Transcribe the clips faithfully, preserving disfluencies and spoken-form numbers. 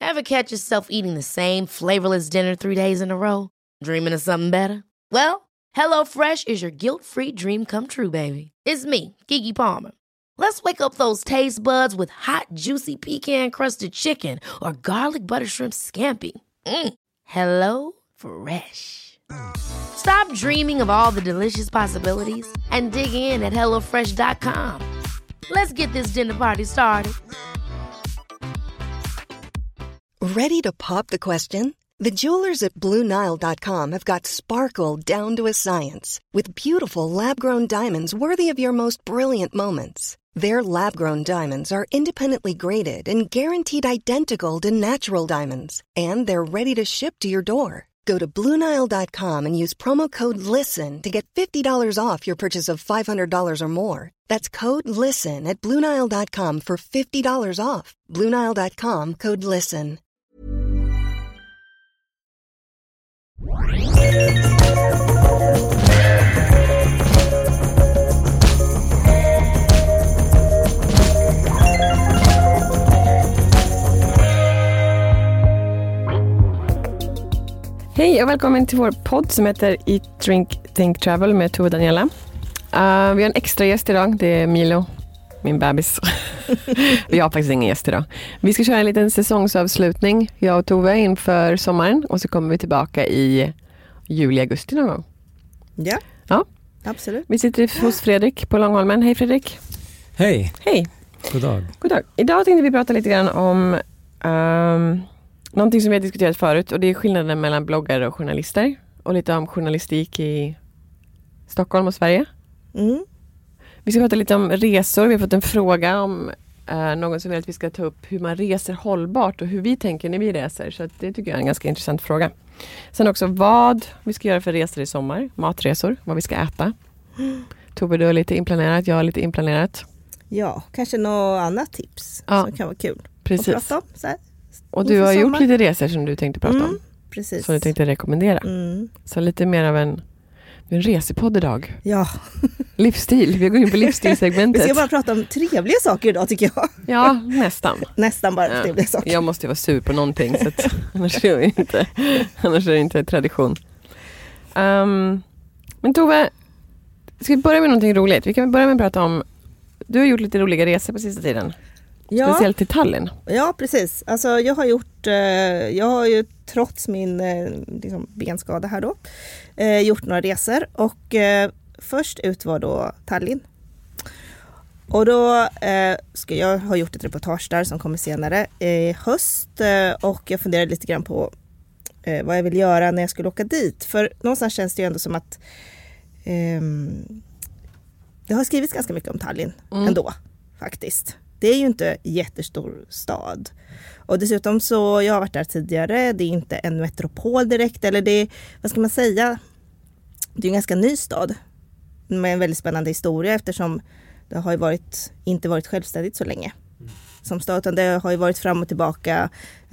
Ever catch yourself eating the same flavorless dinner three days in a row? Dreaming of something better? Well, HelloFresh is your guilt-free dream come true, baby. It's me, Keke Palmer. Let's wake up those taste buds with hot, juicy pecan-crusted chicken or garlic butter shrimp scampi. Mm. Hello Fresh. Stop dreaming of all the delicious possibilities and dig in at hello fresh dot com. Let's get this dinner party started. Ready to pop the question? The jewelers at Blue Nile dot com have got sparkle down to a science with beautiful lab-grown diamonds worthy of your most brilliant moments. Their lab-grown diamonds are independently graded and guaranteed identical to natural diamonds, and they're ready to ship to your door. Go to Blue Nile dot com and use promo code LISTEN to get fifty dollars off your purchase of five hundred dollars or more. That's code LISTEN at Blue Nile dot com for fifty dollars off. Blue Nile dot com, code LISTEN. Hej och välkommen till vår podd som heter Eat, Drink, Think, Travel med Tove och Daniela. Uh, vi har en extra gäst idag, det är Milo, min bebis. Vi har faktiskt ingen gäst idag. Vi ska köra en liten säsongsavslutning, jag och Tove, inför sommaren. Och så kommer vi tillbaka i juli, augusti någon gång. Ja, ja. Absolut. Vi sitter hos Fredrik på Långholmen. Hej Fredrik. Hej. Hej. God dag. God dag. Idag tänkte vi prata lite grann om um, någonting som vi har diskuterat förut. Och det är skillnaden mellan bloggare och journalister. Och lite om journalistik i Stockholm och Sverige. Mm. Vi ska prata lite om resor. Vi har fått en fråga om eh, någon som vill att vi ska ta upp hur man reser hållbart och hur vi tänker när vi reser. Så att det tycker jag är en ganska intressant fråga. Sen också vad vi ska göra för resor i sommar. Matresor, vad vi ska äta. Mm. Tove, du har lite inplanerat, jag har lite inplanerat. Ja, kanske något annat tips ja. som kan vara kul precis. att prata om. Så här. Och du har gjort lite resor som du tänkte prata mm, om. Precis. Som du tänkte rekommendera. Mm. Så lite mer av en, en resepodd idag. Ja. Livsstil, vi går in på livsstilsegmentet. Vi ska bara prata om trevliga saker idag tycker jag. Ja, nästan. Nästan bara ja. trevliga saker. Jag måste ju vara sur på någonting så att, annars, är det inte, annars är det inte tradition. Um, men Tove, ska vi börja med någonting roligt? Vi kan börja med att prata om, du har gjort lite roliga resor på sista tiden. Ja. Speciellt till Tallinn. Ja, precis. Alltså jag har gjort, eh, jag har ju trots min eh, liksom benskada här då, eh, gjort några resor. Och eh, först ut var då Tallinn. Och då eh, ska jag ha gjort ett reportage där som kommer senare i höst. Eh, och jag funderar lite grann på eh, vad jag vill göra när jag skulle åka dit. För någonstans känns det ju ändå som att eh, det har skrivits ganska mycket om Tallinn mm. ändå, faktiskt. Det är ju inte jättestor stad. Och dessutom så, jag har varit där tidigare, det är inte en metropol direkt, eller det är, vad ska man säga, det är en ganska ny stad med en väldigt spännande historia eftersom det har ju varit, inte varit självständigt så länge som stad, utan det har ju varit fram och tillbaka.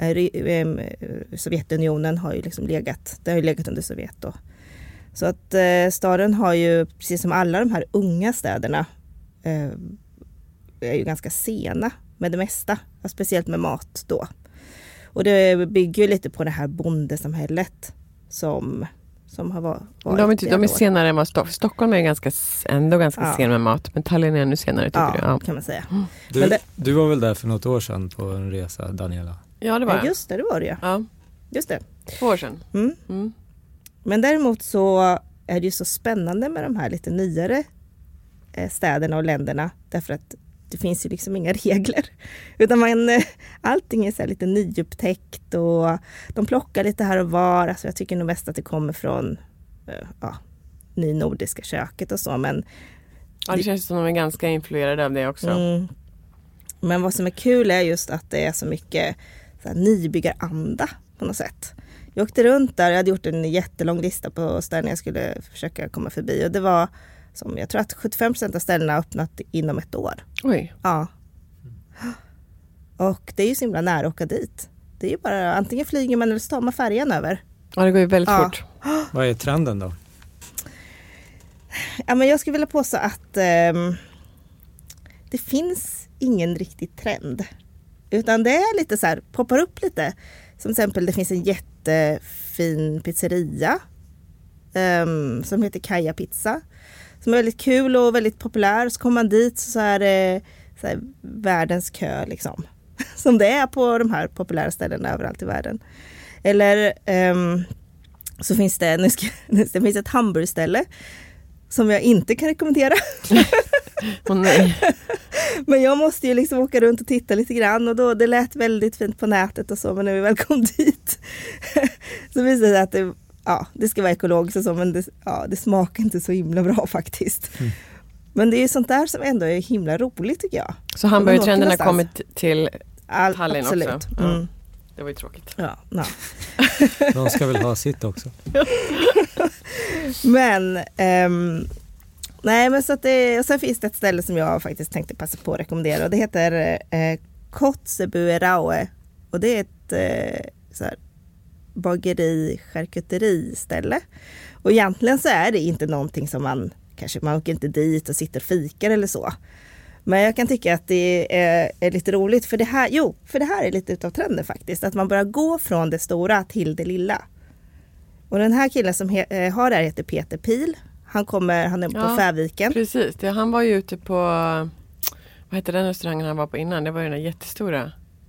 Sovjetunionen har ju liksom legat, det har ju legat under Sovjet då. Så att eh, staden har ju, precis som alla de här unga städerna, eh, är ju ganska sena med det mesta, speciellt med mat då. Och det bygger ju lite på det här bondesamhället som, som har varit. De är, de är senare än vad Stock- Stockholm är ganska, ändå ganska ja. sen med mat, men Tallinn är ännu senare tycker ja, du? Ja, kan man säga. Du, men det, du var väl där för något år sedan på en resa, Daniela? Ja, det var ja, just det, det var det ja. Just det. Två år sedan. Mm. Mm. Men däremot så är det ju så spännande med de här lite nyare städerna och länderna, därför att det finns ju liksom inga regler. Utan man, allting är så här lite nyupptäckt och de plockar lite här och var. Alltså jag tycker nog mest att det kommer från ja, nynordiska köket och så. Men ja, det känns som att de är ganska influerade av det också. Mm, men vad som är kul är just att det är så mycket så här, nybyggaranda på något sätt. Jag åkte runt där, jag hade gjort en jättelång lista på ställen jag skulle försöka komma förbi. Och det var, som jag tror att sjuttiofem procent av ställena har öppnat inom ett år. Oj. Ja. Och det är ju så himla nära att åka dit. Det är ju bara, antingen flyger man eller så tar man färjan över. Ja, det går ju väldigt ja. fort. Vad är trenden då? Ja, men jag skulle vilja påstå att eh, det finns ingen riktig trend. Utan det är lite så här, poppar upp lite. Som exempel, det finns en jättefin pizzeria um, som heter Kaja Pizza. Som är väldigt kul och väldigt populär. Så kommer man dit så är det så här, världens kö liksom. Som det är på de här populära ställena överallt i världen. Eller um, så finns det, nu ska, det finns ett hamburgerställe som jag inte kan rekommendera. Oh, nej. Men jag måste ju liksom åka runt och titta lite grann. Och då, det lät väldigt fint på nätet och så. Men när vi väl kom dit så visade det att det, ja, det ska vara ekologiskt och så. Men det, ja, det smakar inte så himla bra faktiskt. Mm. Men det är ju sånt där som ändå är himla roligt tycker jag. Så hamburgertrenden har kommit till All, Tallinn absolut. Också? Ja. Mm. Det var ju tråkigt. Ja, no. De ska väl ha sitt också. Men um, nej, men så att det, och sen finns det ett ställe som jag faktiskt tänkte passa på att rekommendera och det heter eh, Kotzebueraue och det är ett eh, så här, bageri charkuteri ställe och egentligen så är det inte någonting som man kanske man åker inte dit och sitter och fikar eller så. Men jag kan tycka att det är, är lite roligt för det här, jo, för det här är lite utav trenden faktiskt. Att man börjar gå från det stora till det lilla. Och den här killen som he, har det här heter Peter Pil. Han kommer, han är på ja, Färviken. Precis, det, han var ju ute på, vad heter den restaurangen han var på innan? Det var ju den där jättestora.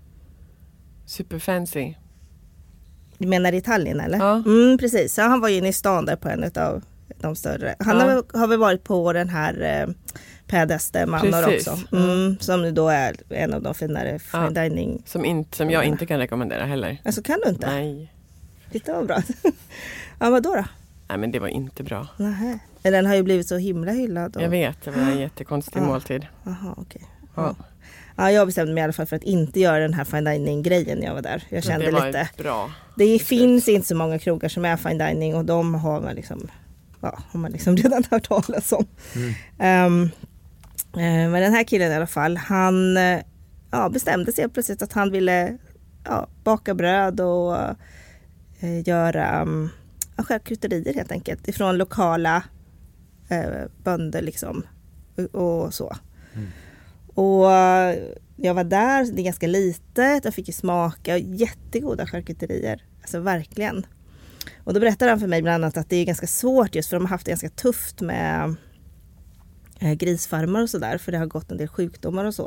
Superfancy. Du menar i Tallinn eller? Ja. Mm, precis, så han var ju inne i stan där på en av de större. Han ja. har, har väl varit på den här... Eh, Pädeste Manor också. Mm, som nu då är en av de finare fine ja, dining. Som, in, som jag inte kan rekommendera heller. Alltså kan du inte? Nej. Titta vad bra. Ja, vad då då? Nej, men det var inte bra. Nähä. Den har ju blivit så himla hyllad. Och... Jag vet, det var en jättekonstig ja. måltid. Jaha, okej. Okay. Ja. Ja, jag bestämde mig i alla fall för att inte göra den här fine dining-grejen när jag var där. Jag kände det var lite... bra. Det beslut. Finns inte så många krogar som är fine dining och de har man liksom, ja, har man liksom redan hört talas om. Mm. Um, Men den här killen i alla fall, han ja, bestämde sig plötsligt att han ville ja, baka bröd och eh, göra um, charkuterier helt enkelt ifrån lokala eh, bönder liksom och, och så. Mm. Och jag var där, det är ganska litet, jag fick ju smaka jättegoda charkuterier, alltså verkligen. Och då berättade han för mig bland annat att det är ganska svårt just för de har haft det ganska tufft med grisfarmar och sådär för det har gått en del sjukdomar och så.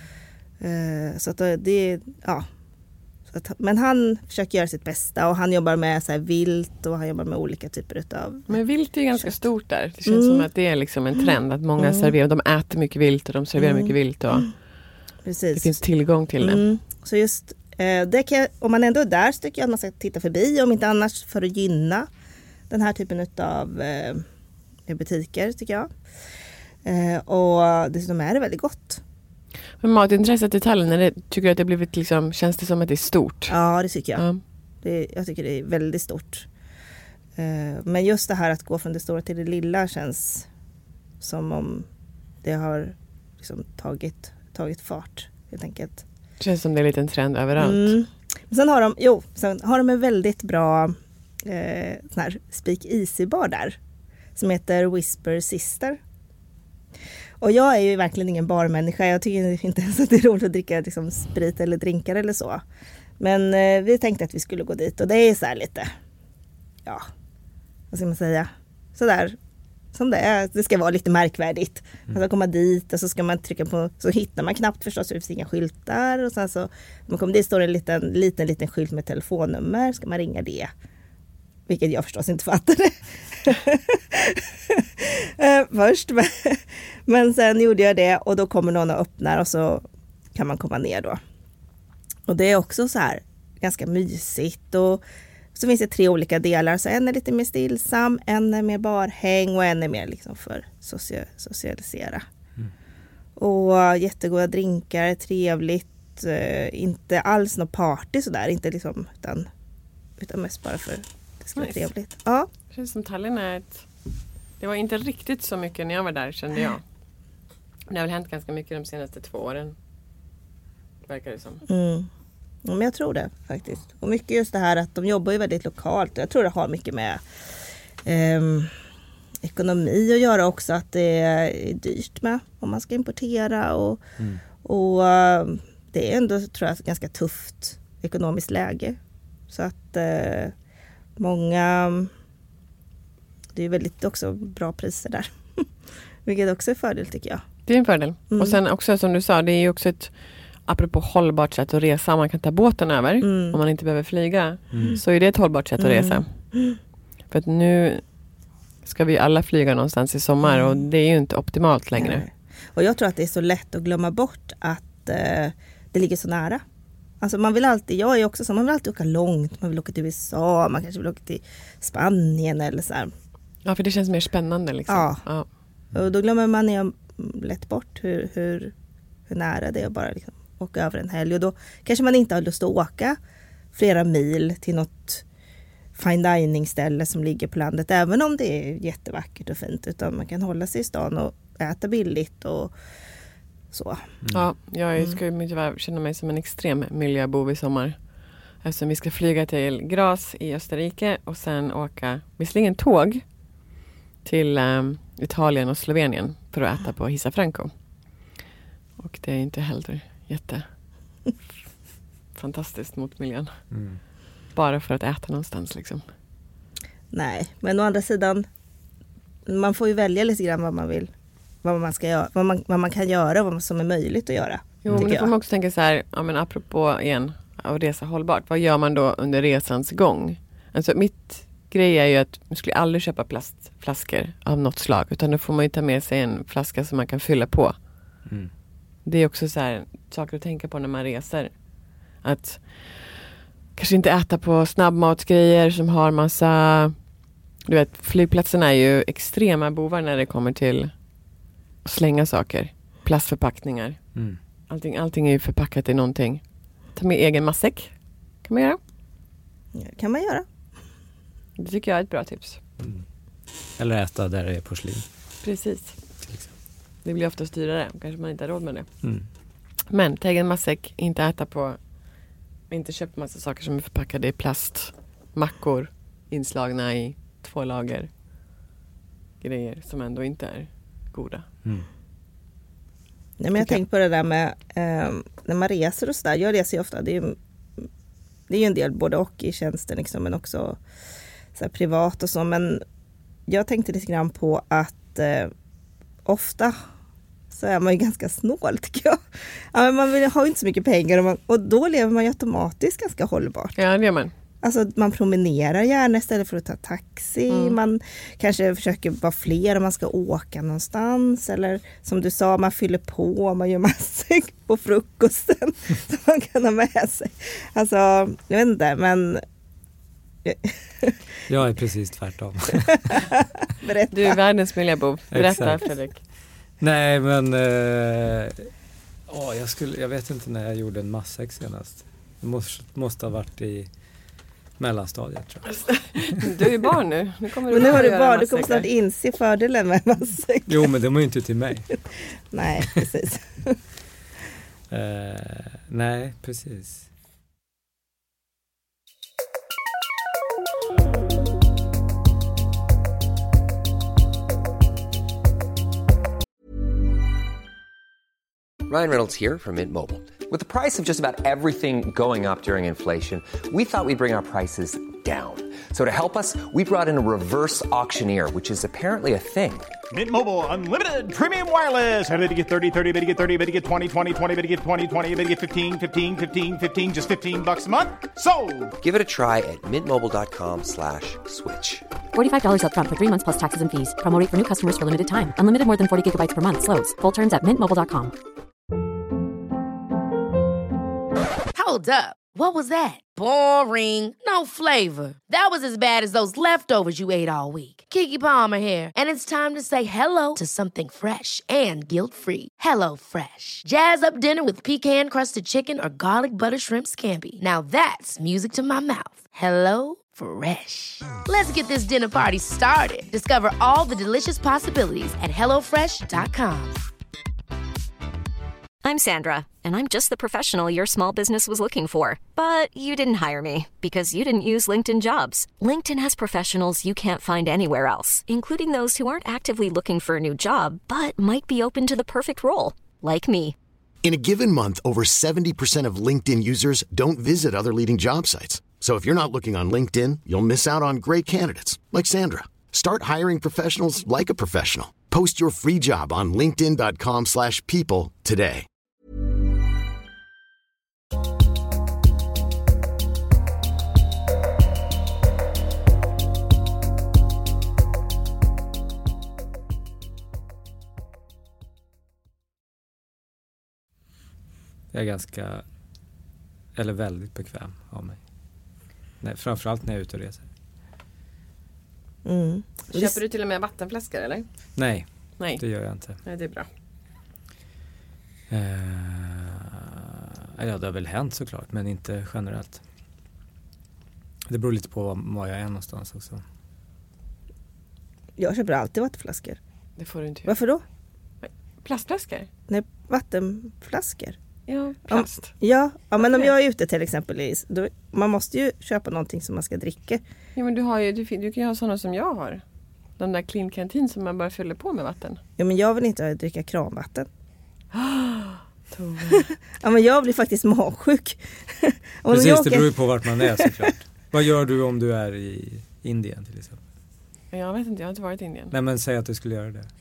Eh, så att det ja. Så att, men han försöker göra sitt bästa och han jobbar med så här vilt och han jobbar med olika typer utav. Men vilt är ganska kött. Stort där. Det känns mm. som att det är liksom en trend att många mm. serverar, de äter mycket vilt och de serverar mm. mycket vilt och mm. Precis. Det finns tillgång till det. Mm. Så just eh, det kan, om man ändå är där så tycker jag att man ska titta förbi om inte annars för att gynna den här typen utav eh, butiker tycker jag. Eh, och dessutom är det väldigt gott. Men matintresset i Tallinn, är det, tycker du att det blivit liksom, känns det som att det är stort? Ja, det tycker jag. Ja. Det, jag tycker det är väldigt stort. Eh, men just det här att gå från det stora till det lilla känns som om det har liksom tagit, tagit fart helt enkelt. Det känns som det är lite en trend överallt. Mm. Men sen har de, jo, sen har de en väldigt bra eh, sån här Speak Easy-bar där som heter Whisper Sister. Och jag är ju verkligen ingen barmänniska. Jag tycker inte ens att det är roligt att dricka liksom, sprit eller drinkar eller så. Men eh, vi tänkte att vi skulle gå dit. Och det är så här lite, ja, vad ska man säga? Sådär som det är. Det ska vara lite märkvärdigt. Mm. Man ska komma dit och så ska man trycka på, så hittar man knappt förstås, för det finns inga skyltar. Och sen så, när man kommer dit står det en liten, liten, liten skylt med telefonnummer. Ska man ringa det? Vilket jag förstås inte fattade. Först. Men sen gjorde jag det och då kommer någon och öppnar och så kan man komma ner då. Och det är också så här ganska mysigt och så finns det tre olika delar. Så en är lite mer stillsam, en är mer barhäng och en är mer liksom för socia- socialisera. Mm. Och jättegoda drinkar, trevligt. Eh, inte alls något party sådär. Inte liksom, utan, utan mest bara för det ska vara nice. Trevligt. Ja. Det känns som Tallinn är ett... Det var inte riktigt så mycket när jag var där, kände jag. Det har väl hänt ganska mycket de senaste två åren. Verkar det som. Mm. Ja, men jag tror det faktiskt. Och mycket just det här att de jobbar ju väldigt lokalt. Jag tror det har mycket med eh, ekonomi att göra också. Att det är dyrt med om man ska importera. Och, mm. och det är ändå, tror jag, ett ganska tufft ekonomiskt läge. Så att eh, många, det är väldigt också bra priser där. Vilket också är fördel tycker jag. Det är en fördel. Mm. Och sen också som du sa, det är ju också ett, apropå hållbart sätt att resa, man kan ta båten över Mm. om man inte behöver flyga. Mm. Så är det ett hållbart sätt att Mm. resa. För att nu ska vi alla flyga någonstans i sommar och det är ju inte optimalt längre. Nej. Och jag tror att det är så lätt att glömma bort att eh, det ligger så nära. Alltså man vill alltid, jag är också så, man vill alltid åka långt. Man vill åka till U S A, man kanske vill åka till Spanien eller så här. Ja, för det känns mer spännande liksom. Ja. Ja. Och då glömmer man ju lätt bort hur, hur, hur nära det är att bara liksom åka över en helg. Och då kanske man inte har lust att åka flera mil till något fine dining ställe som ligger på landet. Även om det är jättevackert och fint. Utan man kan hålla sig i stan och äta billigt och så. Mm. Ja, jag Mm. skulle mm. tyvärr känna mig som en extrem miljöbov i sommar. Eftersom vi ska flyga till Graz i Österrike och sen åka, visserligen tåg, till um, Italien och Slovenien för att äta på Hisa Franco. Och det är inte heller jätte fantastiskt mot miljön. Mm. Bara för att äta någonstans liksom. Nej, men å andra sidan, man får ju välja lite grann vad man vill. Vad man, ska göra, vad man, vad man kan göra, vad som är möjligt att göra. Jo, men tycker då får jag. man också tänka så här, ja men apropå igen, av resa hållbart. Vad gör man då under resans gång? Alltså mitt grej är ju att man skulle aldrig köpa plastflaskor av något slag. Utan då får man ju ta med sig en flaska som man kan fylla på. Mm. Det är också så här, saker att tänka på när man reser. Att kanske inte äta på snabbmatsgrejer som har massa... Du vet, flygplatserna är ju extrema bovar när det kommer till att slänga saker. Plastförpackningar. Mm. Allting, allting är ju förpackat i någonting. Ta med egen matsäck. Kan man göra. Ja, kan man göra. Det tycker jag är ett bra tips. Mm. Eller äta där det är porslin. Precis. Till exempel. Det blir oftast dyrare. Kanske man inte har råd med det. Mm. Men ta egen matsäck. Inte äta på... Inte köpa massa saker som är förpackade i plast. Mackor. Inslagna i två lager. Grejer som ändå inte är goda. Mm. Nej, men jag Tycker jag. tänkte på det där med eh, när man reser och sådär. Jag reser ju ofta. Det är ju, det är ju en del både och i tjänsten liksom, men också så här, privat och så. Men jag tänkte lite grann på att eh, ofta så är man ju ganska snål tycker jag. Ja, men man vill, har ju inte så mycket pengar och, man, och då lever man ju automatiskt ganska hållbart. Ja, det gör man. Alltså man promenerar gärna istället för att ta taxi. Mm. Man kanske försöker vara fler om man ska åka någonstans. Eller som du sa, man fyller på. Man gör massor på frukosten som man kan ha med sig. Alltså, jag vet inte, men... Jag är precis tvärtom. Berätta. Du är världens miljöbov. Berätta, Exakt. Fredrik. Nej, men eh, åh, jag, skulle, jag vet inte när jag gjorde en matsäck senast. Det måste, måste ha varit i mellanstadiet tror jag. Du är ju barn nu. Nu kommer du Men nu har att du göra barn, du kommer matsäckar. snart inse fördelen med matsäck. Jo, men det var ju inte till mig. Nej, precis. Eh, nej, precis. Ryan Reynolds here from Mint Mobile. With the price of just about everything going up during inflation, we thought we'd bring our prices down. So to help us, we brought in a reverse auctioneer, which is apparently a thing. Mint Mobile Unlimited Premium Wireless. How to get thirty, thirty, how to get thirty, how to get twenty, twenty, twenty, how to get twenty, twenty, how to get fifteen, fifteen, fifteen, fifteen, just fifteen bucks a month? Sold! Give it a try at mintmobile.com slash switch. forty-five dollars up front for three months plus taxes and fees. Promo rate for new customers for limited time. Unlimited more than forty gigabytes per month. Slows full terms at mint mobile dot com. Hold up. What was that? Boring. No flavor. That was as bad as those leftovers you ate all week. Keke Palmer here, and it's time to say hello to something fresh and guilt-free. Hello Fresh. Jazz up dinner with pecan-crusted chicken or garlic butter shrimp scampi. Now that's music to my mouth. Hello Fresh. Let's get this dinner party started. Discover all the delicious possibilities at hello fresh dot com. I'm Sandra, and I'm just the professional your small business was looking for. But you didn't hire me because you didn't use LinkedIn Jobs. LinkedIn has professionals you can't find anywhere else, including those who aren't actively looking for a new job, but might be open to the perfect role, like me. In a given month, over seventy percent of LinkedIn users don't visit other leading job sites. So if you're not looking on LinkedIn, you'll miss out on great candidates like Sandra. Start hiring professionals like a professional. Post your free job on linkedin dot com slash people today. Jag är ganska, eller väldigt bekväm av mig. Nej, framförallt när jag är ute och reser. Mm. Köper du till och med vattenflaskor eller? Nej, Nej. det gör jag inte. Nej, det är bra. Eh, ja, det har väl hänt såklart, men inte generellt. Det beror lite på var jag är någonstans också. Jag köper alltid vattenflaskor. Det får du inte göra. Varför då? Plastflaskor? Nej, vattenflaskor. Ja, plast. Om, ja, ja, men om jag är ute till exempel, då, man måste ju köpa någonting som man ska dricka. Ja, men du, har ju, du, du kan ju ha sådana som jag har. De där Clean Canteen som man bara fyller på med vatten. Ja, men jag vill inte dricka kranvatten. Ja, men jag blir faktiskt magsjuk. Precis, åker... det beror ju på vart man är såklart. Vad gör du om du är i Indien till exempel? Jag vet inte, jag har inte varit i Indien. Nej, men säg att du skulle göra det.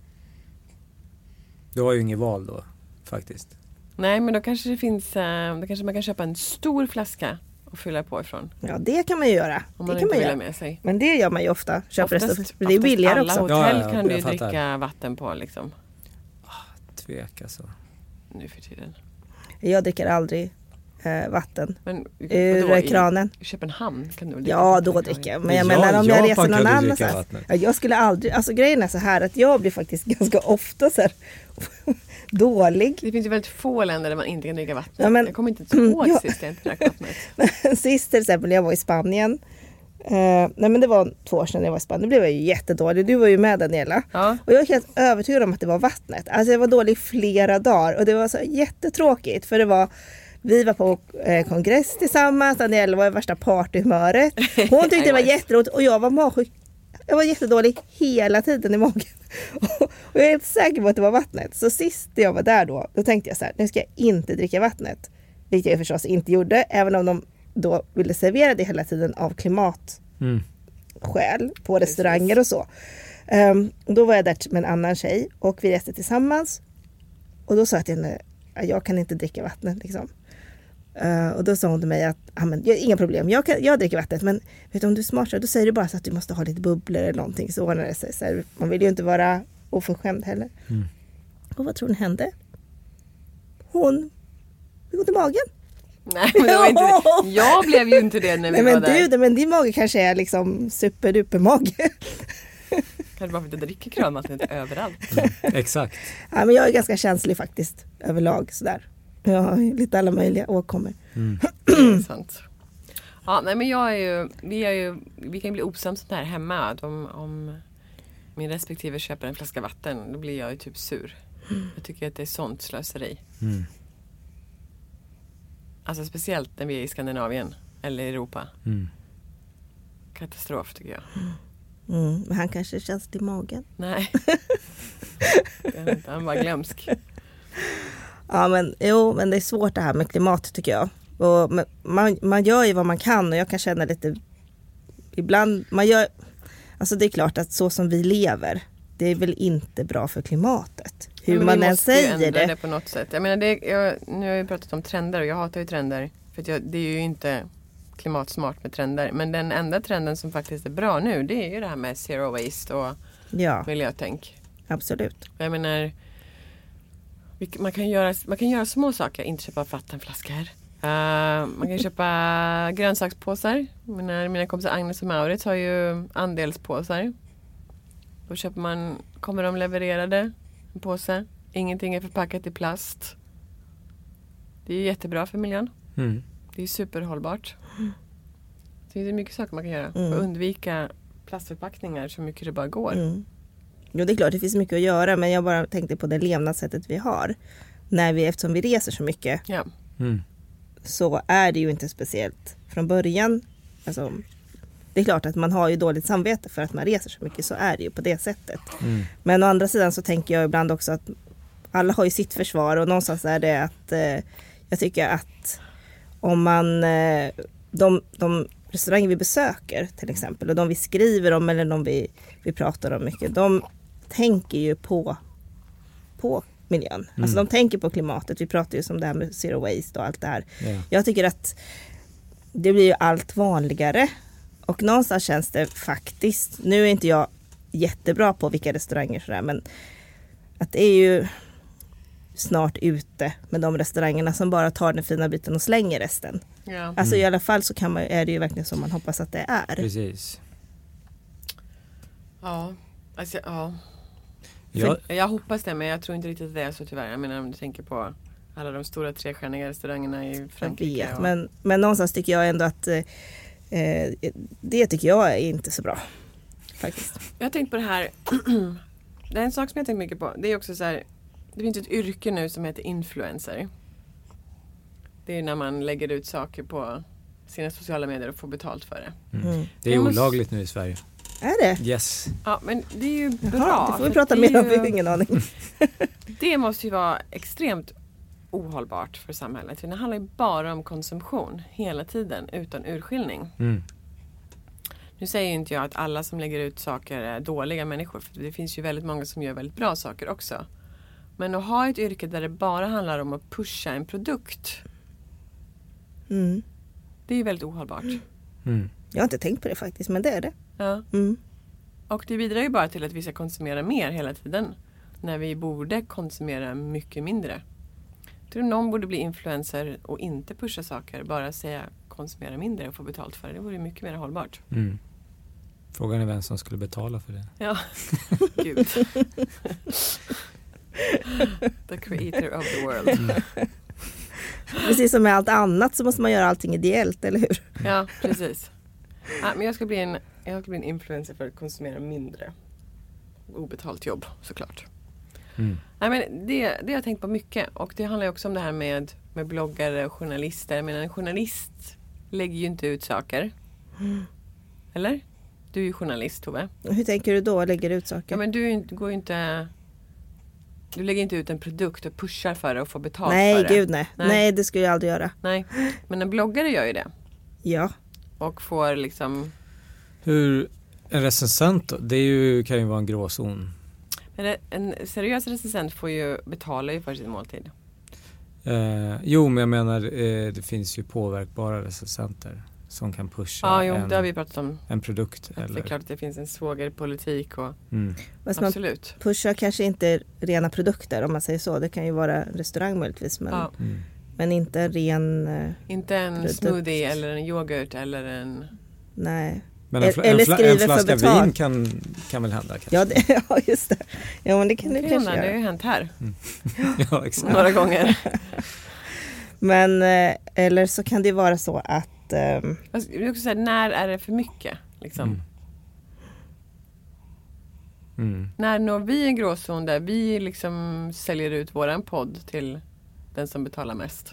Du har ju inget val då, faktiskt. Nej, men då kanske det finns, då kanske man kan köpa en stor flaska och fylla på ifrån. Ja, det kan man ju göra. Om det man kan inte man vill göra. ha med sig. Men det gör man ju ofta. Köper oftast, resten, det är billigare alla också. Hotell ja, ja, kan du fattar. dricka vatten på liksom. Ah, tveka så. Nu för tiden. Jag dricker aldrig eh, vatten men, ur kranen. I Köpenhamn kan du dricka. Ja, då dricker jag. Men jag ja, menar om jag Japan reser någon annanstans. Ja, jag skulle aldrig, alltså grejen är så här att jag blir faktiskt ganska ofta så här dålig. Det finns ju väldigt få länder där man inte kan dricka vatten. Ja, men, jag kommer inte ihåg ja. sist jag inte drack vattnet. Sist till exempel när jag var i Spanien. Uh, nej men det var två år sedan jag var i Spanien. Då blev jag ju jättedålig. Du var ju med, Daniela. Ja. Och jag var helt övertygad om att det var vattnet. Alltså jag var dålig flera dagar. Och det var så jättetråkigt. För det var, vi var på eh, kongress tillsammans. Daniela var i värsta partyhumöret. Hon tyckte det var jätteroligt. Och jag var magsjuk. Jag var jättedålig hela tiden i magen. Och jag är helt säker på att det var vattnet. Så sist jag var där då, då tänkte jag så här, nu ska jag inte dricka vattnet. Vilket jag förstås inte gjorde. Även om de då ville servera det hela tiden av klimatskäl mm. på restauranger och så. Um, då var jag där med en annan tjej och vi reste tillsammans. Och då sa jag till henne, jag kan inte dricka vattnet liksom. Uh, och då sa hon till mig att ah, men, jag, inga problem, jag, kan, jag dricker vattnet, men vet du, om du är smart så då säger du bara så att du måste ha lite bubblor eller någonting, så ordnar det sig. Så här, man vill ju inte vara oförskämd heller. Mm. Och vad tror ni hände? Hon fick ont i magen. Nej, men det var inte det. Jag blev ju inte det när vi Nej, var men där. Du, men din mage kanske är liksom superduper mage. Kanske bara för att jag dricker kranvattnet överallt. Mm, exakt. Ja, men jag är ganska känslig faktiskt överlag sådär. Jag har lite alla möjliga åkommor. Mm. Det är sant. Ja, nej, men jag är ju, vi är ju, vi kan bli osams här hemma. Att om, om min respektive köper en flaska vatten, då blir jag ju typ sur. Mm. Jag tycker att det är sånt slöseri. Mm. Alltså speciellt när vi är i Skandinavien eller Europa. Mm. Katastrof tycker jag. Mm, men han kanske känns i magen. Nej. Han var glömsk. Ja, men jo, men det är svårt det här med klimat tycker jag. Och man, man gör ju vad man kan och jag kan känna lite ibland, man gör, alltså det är klart att så som vi lever, det är väl inte bra för klimatet. Hur man än säger det. det på något sätt. Jag menar, det, jag, nu har jag pratat om trender och jag hatar ju trender. För att jag, det är ju inte klimatsmart med trender. Men den enda trenden som faktiskt är bra nu, det är ju det här med zero waste och ja, miljötänk. Absolut. Jag menar, man kan göra, man kan göra små saker, inte köpa vattenflaskor. Uh, man kan köpa grönsakspåsar. Mina, mina kompisar Agnes och Maurits har ju andelspåsar. Då köper man, kommer de levererade en påse. Ingenting är förpackat i plast. Det är jättebra för miljön. Mm. Det är superhållbart. Mm. Så det är mycket saker man kan göra. Mm. För att undvika plastförpackningar så mycket det bara går. Mm. Jo, det är klart det finns mycket att göra. Men jag bara tänkte på det levnadssättet vi har. När vi, eftersom vi reser så mycket. Ja. Mm. Så är det ju inte speciellt från början. Alltså, det är klart att man har ju dåligt samvete för att man reser så mycket. Så är det ju på det sättet. Mm. Men å andra sidan så tänker jag ibland också att alla har ju sitt försvar och någonstans är det att eh, jag tycker att om man eh, de, de restauranger vi besöker till exempel och de vi skriver om eller de vi, vi pratar om mycket, de tänker ju på, på miljön. Mm. Alltså de tänker på klimatet. Vi pratar ju om det här med zero waste och allt det här. Yeah. Jag tycker att det blir ju allt vanligare och någonstans känns det faktiskt, nu är inte jag jättebra på vilka restauranger sådär, men att det är ju snart ute med de restaurangerna som bara tar den fina biten och slänger resten. Ja. Alltså mm. i alla fall så kan man, är det ju verkligen som man hoppas att det är. Precis. Ja, alltså ja. Jag, jag hoppas det, men jag tror inte riktigt att det är så tyvärr. Jag menar om du tänker på alla de stora trestjärniga restaurangerna i Frankrike. Och... Men, men någonstans tycker jag ändå att eh, det tycker jag är inte så bra. Faktiskt. Jag har tänkt på det här. Det är en sak som jag har tänkt mycket på. Det är också så här, det finns ett yrke nu som heter influencer. Det är när man lägger ut saker på sina sociala medier och får betalt för det. Mm. Mm. Det är olagligt nu i Sverige. Är det? Yes. Ja, men det är ju bra. Jaha, det får vi prata mer om, vi har ingen aning. Det måste ju vara extremt ohållbart för samhället. För det handlar ju bara om konsumtion hela tiden utan urskiljning. Mm. Nu säger inte jag att alla som lägger ut saker är dåliga människor. För det finns ju väldigt många som gör väldigt bra saker också. Men att ha ett yrke där det bara handlar om att pusha en produkt. Mm. Det är ju väldigt ohållbart. Mm. Jag har inte tänkt på det faktiskt, men det är det. Ja. Mm. Och det bidrar ju bara till att vi ska konsumera mer hela tiden. När vi borde konsumera mycket mindre. Jag tror någon borde bli influencer och inte pusha saker. Bara säga konsumera mindre och få betalt för det. Det vore mycket mer hållbart. Mm. Frågan är vem som skulle betala för det. Ja, gud. The creator of the world. Mm. Precis som med allt annat så måste man göra allting ideellt, eller hur? Ja, precis. Ja, men jag ska bli en, jag ska bli en influencer för att konsumera mindre. Obetalt jobb, såklart. Mm. Nej, men det, det har jag tänkt på mycket. Och det handlar ju också om det här med, med bloggare och journalister. Jag menar, en journalist lägger ju inte ut saker. Mm. Eller? Du är ju journalist, Tove. Hur tänker du då? Lägger ut saker? Ja, men du går ju inte... Du lägger inte ut en produkt och pushar för det och får betalt nej, för det. Gud, nej, nej. Nej, det skulle jag aldrig göra. Nej, men en bloggare gör ju det. Ja. Och får liksom... Hur... En recensent då? Det är ju, kan ju vara en gråzon. Men en seriös recensent får ju betala ju för sin måltid. Eh, jo, men jag menar eh, det finns ju påverkbara recensenter som kan pusha ja, jo, en, det har vi pratat om. en produkt. Eller? Det är klart att det finns en svågerpolitik och mm. absolut. Man pushar kanske inte rena produkter om man säger så. Det kan ju vara restaurang möjligtvis, men, ja. mm. men inte en ren uh, inte en produkt. Smoothie eller en yoghurt eller en... Nej. Men en, fl- en, fl- en flaska vin kan, kan väl hända kanske? Ja, det, ja, just det. Ja, men det kan det, det kanske hända. göra. Det har ju hänt här. Mm. Ja, exakt. Några gånger. Men, eller så kan det vara så att... Um... Alltså, jag vill också säga, när är det för mycket? Liksom? Mm. Mm. När når vi en gråzon där vi liksom säljer ut våran podd till den som betalar mest?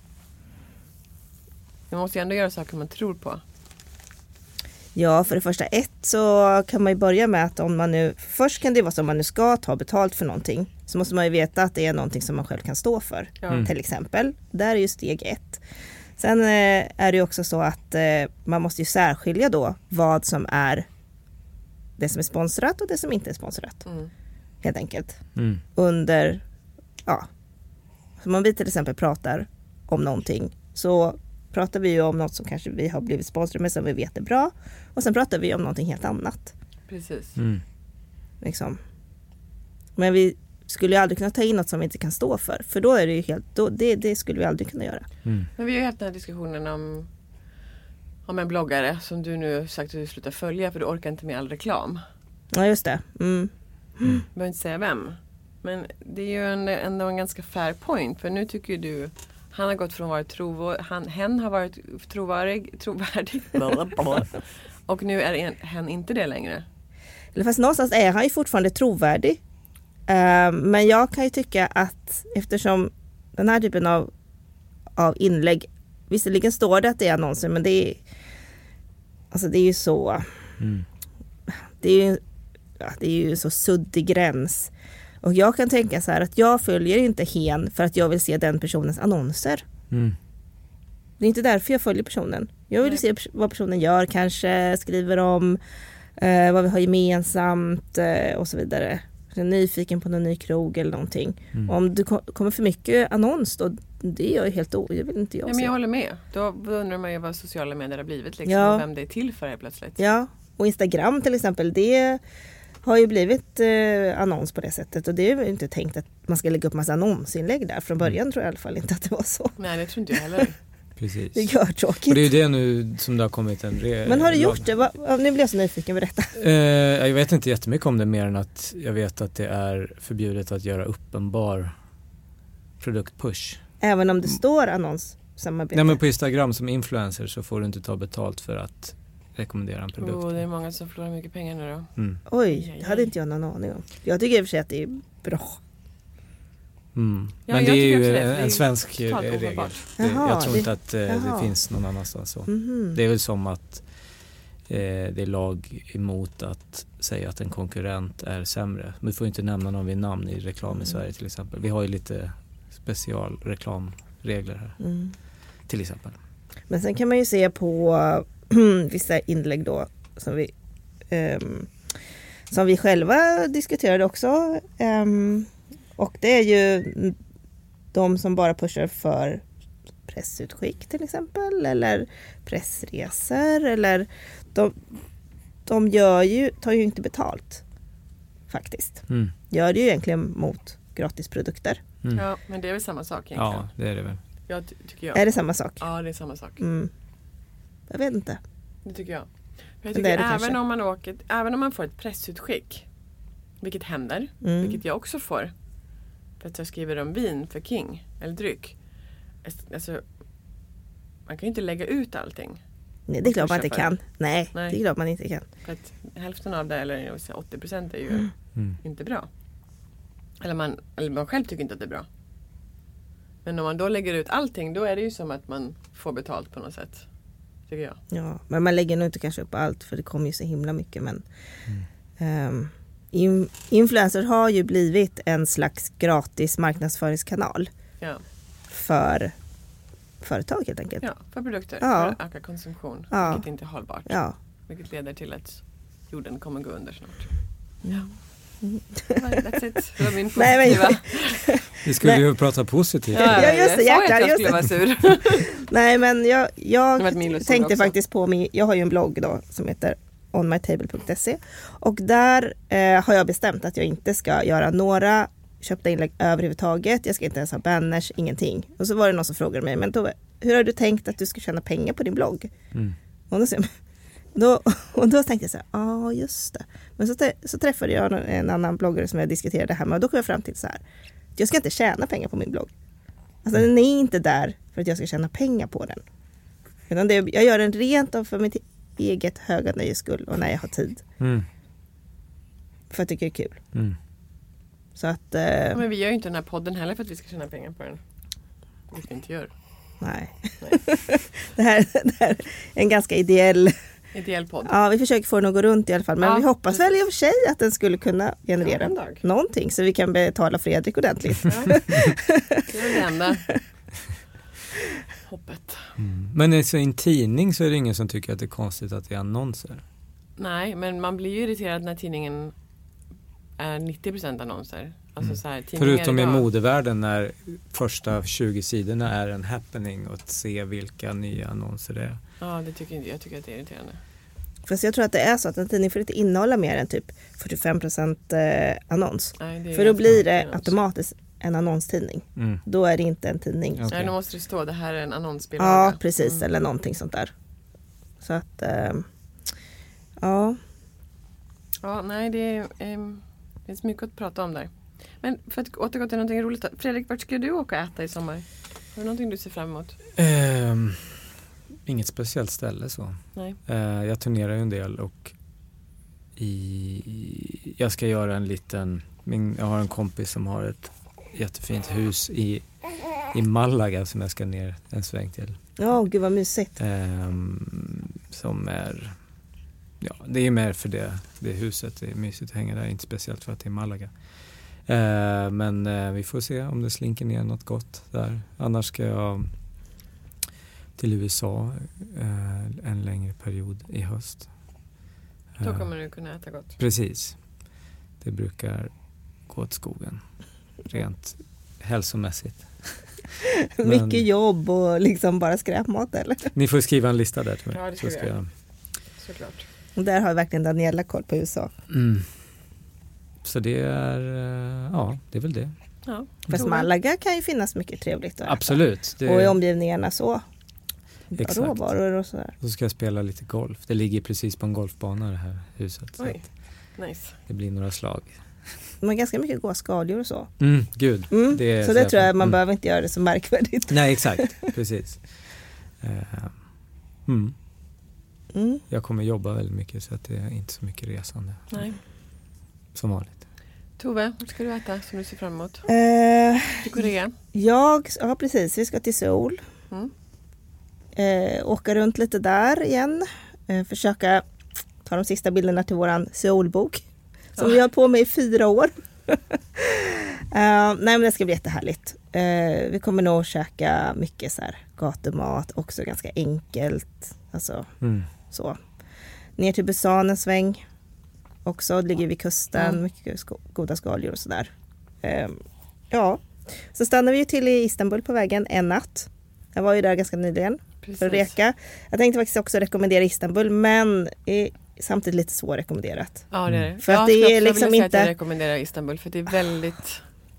Man måste ju ändå göra saker man tror på. Ja, för det första ett så kan man ju börja med att om man nu, först kan det vara så om man nu ska ta betalt för någonting, så måste man ju veta att det är någonting som man själv kan stå för. Mm. Till exempel, där är ju steg ett. Sen eh, är det ju också så att eh, man måste ju särskilja då vad som är det som är sponsrat och det som inte är sponsrat. Mm. Helt enkelt. Mm. Under, ja, som om vi till exempel pratar om någonting, så pratar vi ju om något som kanske vi har blivit sponsrade med som vi vet är bra. Och sen pratar vi om någonting helt annat. Precis. Mm. Liksom. Men vi skulle ju aldrig kunna ta in något som vi inte kan stå för. För då är det ju helt, då, det, det skulle vi aldrig kunna göra. Mm. Men vi har ju haft den här diskussionen om, om en bloggare som du nu sagt att du slutar följa för du orkar inte med all reklam. Ja, just det. Mm. Mm. Jag behöver inte säga vem. Men det är ju en, ändå en ganska fair point. För nu tycker du han har gått från att vara trovärdig, han, hen har varit trovärdig, trovärdig och nu är en, hen inte det längre. Eller fast någonstans är han ju fortfarande trovärdig. Uh, men jag kan ju tycka att eftersom den här typen av, av inlägg, visserligen står det att det är annonser, men det är, alltså det är ju så, mm. det är ju, ja, det är ju så suddig gräns. Och jag kan tänka så här att jag följer inte hen för att jag vill se den personens annonser. Mm. Det är inte därför jag följer personen. Jag vill se vad personen gör, kanske skriver om eh, vad vi har gemensamt eh, och så vidare. Jag är nyfiken på någon ny krog eller någonting. Mm. Om det kommer för mycket annons då, det är jag helt o... Jag vill inte jag ja, se. men jag håller med. Då undrar man ju vad sociala medier har blivit liksom, ja. och vem det är till för det plötsligt. Ja, och Instagram till exempel, det har ju blivit eh, annons på det sättet. Och det är ju inte tänkt att man ska lägga upp massa annonsinlägg där. Från början tror jag i alla fall inte att det var så. Nej, det tror inte jag heller. Precis. Det gör tråkigt. Och det är ju det nu som det har kommit en... Re- Men har du gjort lag- det? Va? Nu blir jag så nyfiken, berätta. Eh, jag vet inte jättemycket om det mer än att jag vet att det är förbjudet att göra uppenbar produktpush. Även om det står annonssamarbete? Nej, men på Instagram som influencer så får du inte ta betalt för att rekommendera en produkt. Oh, det är många som förlorar mycket pengar nu då. Mm. Oj, det hade inte jag någon aning om. Jag tycker i och för sig att det är bra. Mm. Ja, men det är ju det. en, Det är en svensk regel. Det, Jaha, jag tror det, inte att eh, det jaha. finns någon annanstans så. Mm-hmm. Det är väl som att eh, det är lag emot att säga att en konkurrent är sämre. Men vi får inte nämna någon vid namn i reklam Mm. i Sverige till exempel. Vi har ju lite specialreklamregler här. Mm. Till exempel. Men sen kan man ju se på vissa inlägg då som vi, um, som vi själva diskuterade också. Um, och det är ju de som bara pushar för pressutskick till exempel. Eller pressresor. Eller de, de gör ju, tar ju inte betalt faktiskt. Mm. Gör det ju egentligen mot gratisprodukter. Mm. Ja, men det är väl samma sak egentligen. Ja, det är det väl. Jag ty- tycker jag. Är det samma sak? Ja, det är samma sak. Mm. Jag vet inte. Det tycker jag. För jag Men det tycker är det även kanske. om man åker, även om man får ett pressutskick, vilket händer, Mm. vilket jag också får, för att jag skriver om vin för King eller dryck. Alltså, man kan ju inte lägga ut allting. Nej, det är klart man inte kan. Nej, Nej. det är klart man inte kan. För att hälften av det, eller jag vill säga åttio procent är ju Mm. inte bra. Eller man, eller man själv tycker inte att det är bra. Men om man då lägger ut allting, då är det ju som att man får betalt på något sätt. Tycker jag. Ja, men man lägger nog inte kanske upp allt för det kommer ju så himla mycket. Men um, in, influencers har ju blivit en slags gratis marknadsföringskanal Ja, för företag helt enkelt. ja för produkter. Ja. För att öka konsumtion. Ja. Vilket inte är hållbart. Ja. Vilket leder till att jorden kommer gå under snart. Ja. That's it. Det var min Nej, men- positiva. Vi skulle Nej. ju prata positivt. Ja, just det, jag sa hjärtat, att jag just skulle det. vara sur. Nej, men jag, jag Det var ett minus tänkte också. faktiskt på min, jag har ju en blogg då som heter on my table punkt se och där eh, har jag bestämt att jag inte ska göra några köpta inlägg överhuvudtaget. Jag ska inte ens ha banners, ingenting. Och så var det någon som frågade mig, men Tove, hur har du tänkt att du ska tjäna pengar på din blogg? Mm. Och då, då, och då tänkte jag så här, ja ah, just det. Men så, så träffade jag en annan bloggare som jag diskuterade det här med och då kom jag fram till så här, jag ska inte tjäna pengar på min blogg. Alltså den är inte där för att jag ska tjäna pengar på den. Utan det, jag gör den rent av för mitt eget höga nöjes skull och när jag har tid. Mm. För att jag tycker det är kul. Mm. Så att, eh, Ja, men vi gör ju inte den här podden heller för att vi ska tjäna pengar på den. Vilket vi inte gör. nej. Nej. det, här, det här är en ganska ideell... Ideell podd. Ja, vi försöker få den att gå runt i alla fall. Men Ja, vi hoppas precis. väl i och för sig att den skulle kunna generera Ja, en dag. någonting. Så vi kan betala Fredrik ordentligt. Ja. Det är det enda hoppet. Mm. Men alltså, i en tidning så är det ingen som tycker att det är konstigt att det är annonser. Nej, men man blir ju irriterad när tidningen är nittio procent annonser. Alltså Mm. så här, tidningar Förutom i idag- modevärlden när första tjugo sidorna är en happening och att se vilka nya annonser det är. Ja, det tycker inte jag. tycker att det är irriterande. Fast jag tror att det är så att en tidning får inte innehålla mer än typ fyrtiofem procent eh, annons. Nej, det är För då ganska blir det annons. automatiskt en annonstidning. Mm. Då är det inte en tidning. Okej. Nej, då måste det stå det här är en annonsbilaga. Ja, precis. Mm. Eller någonting sånt där. Så att, eh, ja. Ja, nej, det är, ehm, det finns mycket att prata om där. Men för att återgå till någonting roligt. Fredrik, vart ska du åka och äta i sommar? Har du någonting du ser fram emot? Ehm, inget speciellt ställe så. Nej. Eh, jag turnerar ju en del och i, jag ska göra en liten, min, jag har en kompis som har ett jättefint hus i, i Malaga som jag ska ner en sväng till. Ja, gud vad mysigt. Ehm, som är, ja det är mer för det, det huset, det är mysigt att hänga där, inte speciellt för att det är Malaga. Eh, men eh, vi får se om det slinker ner något gott där. Annars ska jag till U S A eh, en längre period i höst. Då kommer du kunna äta gott. Precis. Det brukar gå åt skogen. Rent hälsomässigt. Men, mycket jobb och liksom bara skräpmat eller? Ni får skriva en lista där till mig. Ja, det ska så vi göra. jag... Såklart. Och där har verkligen Daniela koll på U S A. Mm. Så det är, ja, det är väl det. Ja. Fast Malaga kan ju finnas mycket trevligt att äta. Absolut. Det... Och i omgivningarna så. Exakt. Råvaror och sådär. Så ska jag spela lite golf. Det ligger precis på en golfbana det här huset. Oj, nice. Det blir några slag. Men ganska mycket goda skador och så. Mm, gud. Mm. Det är så, så det tror jag mm. man behöver inte göra det så märkvärdigt. Nej, exakt. Precis. Uh, mm. Mm. Jag kommer jobba väldigt mycket så att det är inte så mycket resande. Nej. Som vanligt. Tove, vad ska du äta som du ser fram emot? Uh, till Korea? Jag, ja precis, vi ska till Seoul. Mm. Uh, åka runt lite där igen. Uh, försöka ta de sista bilderna till våran Seoul-bok. Som vi har på med i fyra år. uh, nej men det ska bli jättehärligt. Uh, vi kommer nog käka mycket så här gatumat. Också ganska enkelt. Alltså mm. så. Ner till Busan en sväng. Också ligger vid kusten. Mm. Mycket sko- goda skaldjur och sådär. Uh, ja. Så stannar vi ju till i Istanbul på vägen en natt. Jag var ju där ganska nyligen. Precis. För att reka. Jag tänkte faktiskt också rekommendera Istanbul. Men är samtidigt lite svårrekommenderat. Ja, det är det. För jag att det skulle är också liksom vilja säga inte... att jag rekommenderar Istanbul. För det är väldigt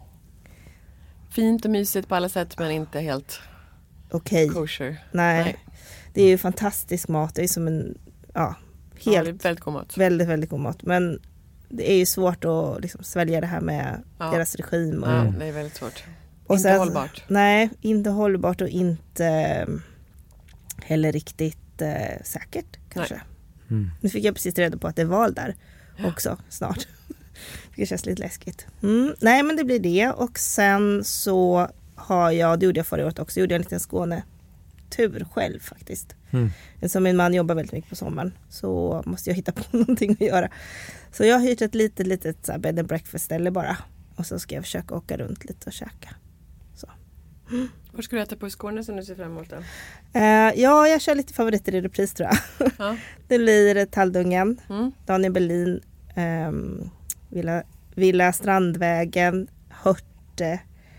fint och mysigt på alla sätt. Men inte helt okej. kosher. Nej. Nej. Det är ju fantastisk mat. Det är som en... Ja, Ja, helt... det är väldigt god mat. Väldigt, väldigt god mat. Men det är ju svårt att liksom svälja det här med Ja. deras regim. Och, Ja, Mm. det är väldigt svårt. och Inte sen- hållbart. Nej, inte hållbart och inte eh, heller riktigt eh, säkert kanske. Mm. Nu fick jag precis reda på att det är val där också snart. Det känns lite läskigt. Mm. Nej, men det blir det. Och sen så har jag, det gjorde jag förra året också, gjorde jag en liten Skåne-tur själv faktiskt. Mm. Eftersom min man jobbar väldigt mycket på sommaren så måste jag hitta på någonting att göra. Så jag har hyrt ett litet, litet så här bed and breakfast ställe bara. Och så ska jag försöka åka runt lite och käka. Så. Vad ska du äta på i Skåne som du ser fram emot då? Eh, ja, jag kör lite favoriter i repris tror jag. Ja. Det blir Talldungen, Mm. Daniel Berlin, ehm, Villa, Villa Strandvägen, Hörte,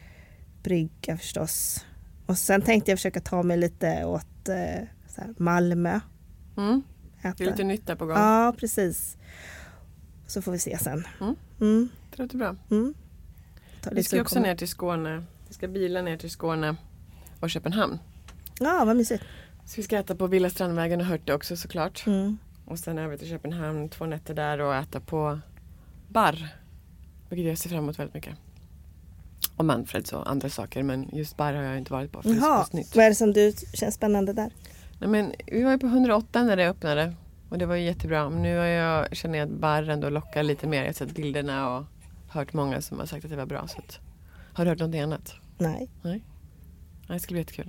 Brygga förstås. Och sen tänkte jag försöka ta mig lite åt eh, så här Malmö. Mm. Äta. Det är lite nytt där på gång. Ja, precis. Så får vi se sen. Mm. Mm, Det låter bra. mm. Ta Vi lite ska också komma- ner till Skåne. Vi ska bila ner till Skåne och Köpenhamn. Ja, vad mysigt. Så vi ska äta på Villa Strandvägen och Hörte också såklart. Mm. Och sen över till Köpenhamn, två nätter där och äta på bar. Vilket jag ser fram emot väldigt mycket. Och Manfreds och andra saker. Men just bar har jag inte varit på. För det är så Jaha, pass nytt. vad är det som du känns spännande där? Nej, men vi var ju på hundraåtta när det öppnade. Och det var ju jättebra. Men nu har jag, känner jag att bar ändå lockar lite mer. Jag har sett bilderna och hört många som har sagt att det var bra. Så att, har du hört någonting annat? Nej. Nej. Nej, det skulle bli jättekul.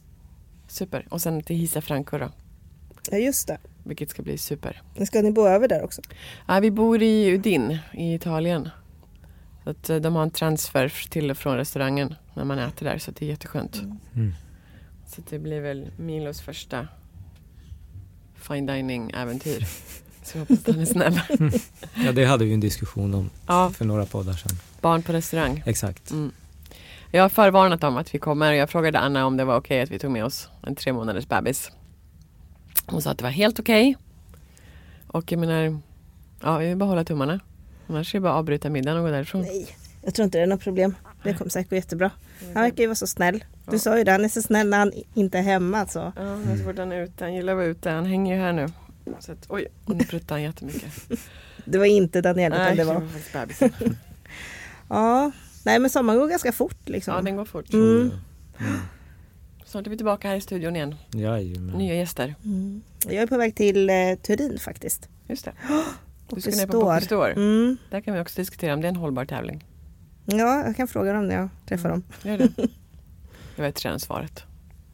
Super. Och sen till Hisa Franco då. Ja, just det. Vilket ska bli super. Ska ni bo över där också? Ja, vi bor i Udin i Italien. Så att eh, de har en transfer till och från restaurangen när man äter där. Så att det är jätteskönt. Mm. Så att det blir väl Milos första fine dining-äventyr. Så jag hoppas att han är snäll. Ja, det hade vi en diskussion om Ja, för några poddar sedan. barn på restaurang. Exakt. Mm. Jag har förvarnat dem att vi kommer. Jag frågade Anna om det var okej att vi tog med oss en tre månaders bebis. Hon sa att det var helt okej. Och jag menar, ja, vi vill bara hålla tummarna. Annars är det bara att avbryta middagen och gå därifrån. Nej, jag tror inte det är något problem. Det kommer säkert gå jättebra. Han verkar ju vara så snäll. Du sa ju det, han är så snäll när han inte är hemma. Så. Ja, men så fort han är ute. Han gillar att vara ute. Han hänger ju här nu. Så att, oj, nu pruttar han jättemycket. Det var inte Daniel utan Nej, det det var... var faktiskt bebisen. Ja, nej men sommaren går ganska fort liksom. Ja, den går fort. Mm. Snart är vi tillbaka här i studion igen. Jajamän. Nya gäster. Mm. Jag är på väg till eh, Turin faktiskt. Just det. Och Du ska det ner på står. Poppy Store. Mm. Där kan vi också diskutera om det är en hållbar tävling. Ja, jag kan fråga dem när jag träffar dem. Gör det. Jag vet redan svaret.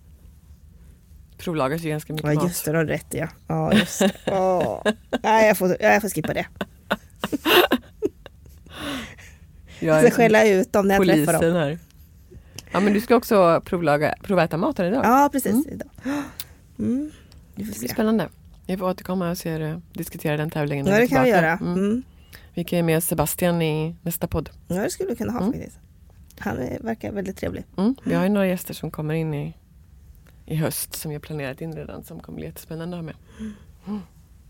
Provlagas ju ganska mycket Ja, mat. just det, du har rätt ja. Ja, just det. Åh. Nej, jag får, jag får skippa det. Jag ska skälla ut dem när jag träffar dem. Här. Ja, men du ska också provlaga, prova äta maten idag. Ja, precis. Mm. Idag. Mm. Det blir spännande. Vi får återkomma och se, diskutera den tävlingen. Ja, det kan vi göra. Mm. Mm. Vi kan ju med Sebastian i nästa podd. Ja, det skulle vi kunna ha mm. faktiskt. Han är, verkar väldigt trevlig. Mm. Vi har ju några gäster som kommer in i, i höst som vi har planerat in redan, som kommer bli jättespännande att ha med. Mm.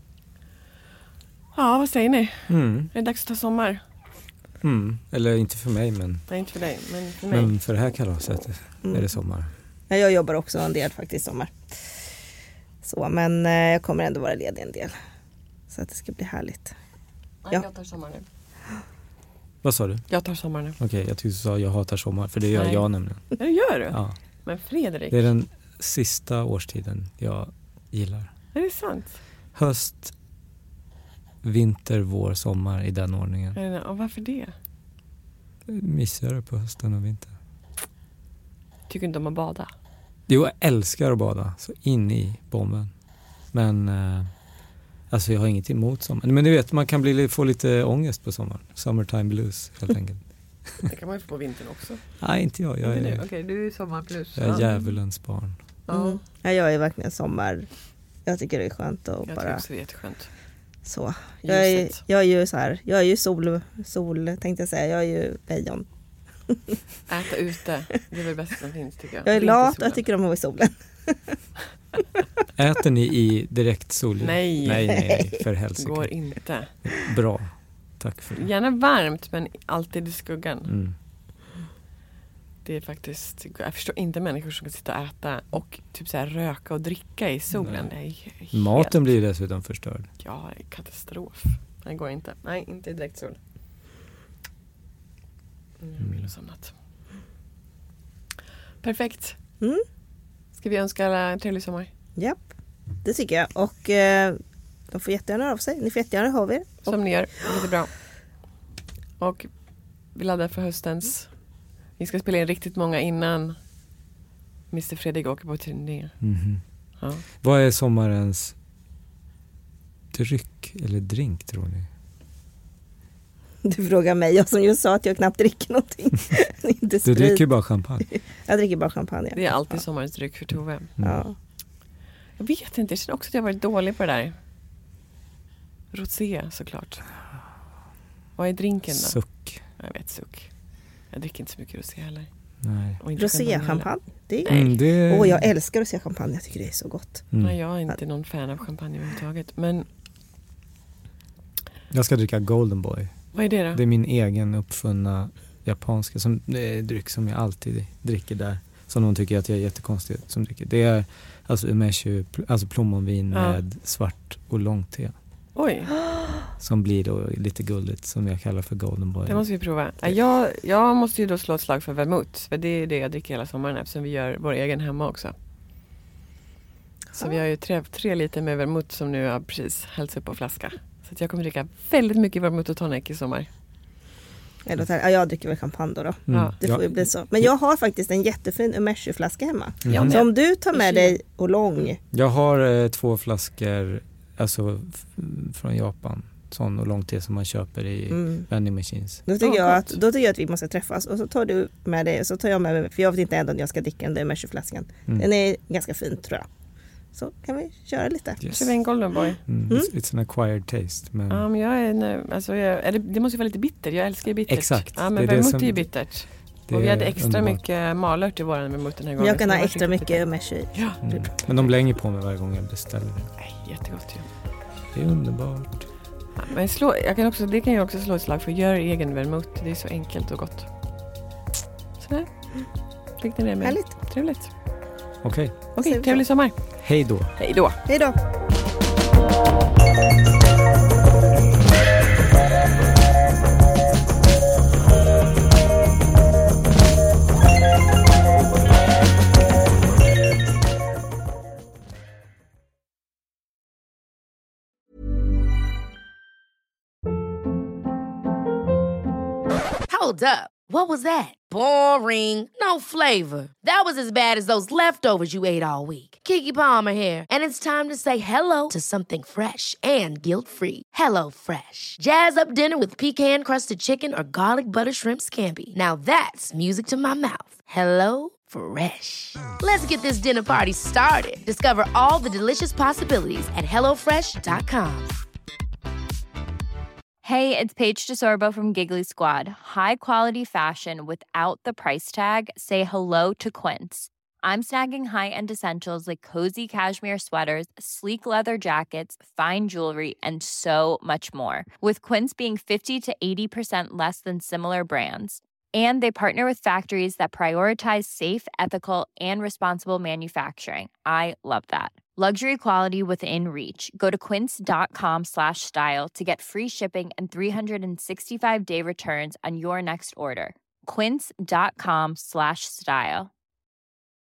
Ja, vad säger ni? Mm. Är det dags att ta sommar? Mm. Eller inte för mig, men, Nej, inte för dig, men för mig. men för det här kalaset mm. är det sommar. Ja, jag jobbar också en del faktiskt sommar. Så, men eh, jag kommer ändå vara ledig en del. Så att det ska bli härligt. Nej, ja. Jag tar sommar nu. Vad sa du? Jag tar sommar nu. Okej, okay, jag tyckte du sa jag hatar sommar, för det gör Nej. jag nämligen. Ja, det gör du? Ja. Men Fredrik? Det är den sista årstiden jag gillar. Är det sant? Höst, vinter, vår, sommar i den ordningen. Är det, och varför det? Mysigare på hösten och vintern. Tycker inte om att bada? Jo, jag älskar att bada. Så in i bomben. Men eh, alltså jag har inget emot sommar. Men du vet, man kan bli, få lite ångest på sommaren. Summertime blues, helt enkelt. Det kan man ju få på vintern också. Nej, inte jag. Jag är, Okej, okay, du är sommarplus. Jag är djävulens barn. Mm. Ja, jag är verkligen sommar. Jag tycker det är skönt att jag bara... tycker också det är jätteskönt. Så. Jag är, jag är ju så här, jag är ju sol, sol tänkte jag säga, jag är ju lejon. Äta ute, det är väl bäst som finns tycker jag. Jag är lat och jag tycker om att vara i solen. Äter ni i direkt sol? Nej. Nej, nej, nej, för helsike. Går inte. Bra, tack för det. Gärna varmt, men alltid i skuggan. Mm. Det är faktiskt, jag förstår inte människor som kan sitta och äta och typ så här röka och dricka i solen. Det är helt... Maten blir dessutom förstörd. Ja, katastrof. Det går inte. Nej, inte i direkt sol. Mm, vill annat. Perfekt. Mm. Ska vi önska alla en trevlig sommar? Japp, det tycker jag. Och eh, de får jättegärna höra av sig. Ni får jättegärna höra av er. Som och... ni gör, lite bra. Och vi laddar för höstens. Vi ska spela in riktigt många innan mister Fredrik åker på turné. Mm-hmm. Ja. Vad är sommarens dryck eller drink, tror ni? Du frågar mig, jag som just sa att jag knappt dricker någonting. Inte du dricker bara champagne. Jag dricker bara champagne. Det är alltid ja. sommarens dryck för Tove. Mm. Ja. Jag vet inte, jag känner också att jag har varit dålig på det där. Rosé såklart. Vad är drinken då? Suck. Jag vet, suck. Jag dricker inte så mycket rosé heller. Nej. Rosé-champagne? Det är... Mm, det... Åh, jag älskar rosé-champagne. Jag tycker det är så gott. Mm. Nej, jag är inte någon fan av champagne överhuvudtaget. Men... Jag ska dricka Golden Boy. Vad är det då? Det är min egen uppfunna japanska som, det är dryck som jag alltid dricker där. Som någon tycker att jag är jättekonstig som dricker. Det är alltså umeshu, alltså plommonvin ja. med svart och långt te. Oj. Som blir då lite gulligt som jag kallar för Golden Boy. Det måste vi prova. Jag, jag måste ju då slå ett slag för vermouth. För det är det jag dricker hela sommaren eftersom vi gör vår egen hemma också. Så vi har ju tre, tre liter med vermouth som nu har precis hällts upp på flaska. Så att jag kommer dricka väldigt mycket vermouth och tonic i sommar. Ja, jag dricker väl champagne då. då. Mm. Det får ju bli så. Men jag har faktiskt en jättefin umeshu-flaska hemma. Mm. Så om du tar med dig och lång. Jag har eh, två flaskor alltså f- från Japan. Sån och lång te som man köper i mm. vending machines. Då tycker, oh, jag att, då tycker jag att vi måste träffas. Och så tar du med dig och så tar jag med mig. För jag vet inte ändå om jag ska dricka den där umeshu-flaskan. Mm. Den är ganska fin tror jag. Så kan vi köra lite. Yes. Så vi är en Golden Boy. Mm. Mm. It's, it's an acquired taste. Men... Ja, men jag är, nej, alltså jag, är det, det måste ju vara lite bitter. Jag älskar ju bittert. Exakt. Ja, men vermouth är ju bittert. Och vi hade extra underbart. mycket malört i våran vermouth den här gången. Jag kan ha extra mycket umeshu. Ja. Mm. Men de blänger på mig varje gång jag beställer det. Nej, jättegott ju. Det är underbart. Ja, men slå, jag kan också, det kan jag också slå ett slag för. Gör egen vermouth. Det är så enkelt och gott. Sådär. Fick ni det med? Härligt. Trevligt. Okej. Okay. Okej, okay, trevlig sommar. Hej då. Hej då. Hej då. Hold up. What was that? Boring. No flavor. That was as bad as those leftovers you ate all week. Keke Palmer here, and it's time to say hello to something fresh and guilt-free. Hello Fresh. Jazz up dinner with pecan-crusted chicken or garlic butter shrimp scampi. Now that's music to my mouth. Hello Fresh. Let's get this dinner party started. Discover all the delicious possibilities at hello fresh dot com. Hey, it's Paige DeSorbo from Giggly Squad. High quality fashion without the price tag. Say hello to Quince. I'm snagging high-end essentials like cozy cashmere sweaters, sleek leather jackets, fine jewelry, and so much more. With Quince being fifty to eighty percent less than similar brands. And they partner with factories that prioritize safe, ethical, and responsible manufacturing. I love that. Luxury quality within reach. Go to quince.com slash style to get free shipping and three sixty-five day returns on your next order. Quince.com slash style.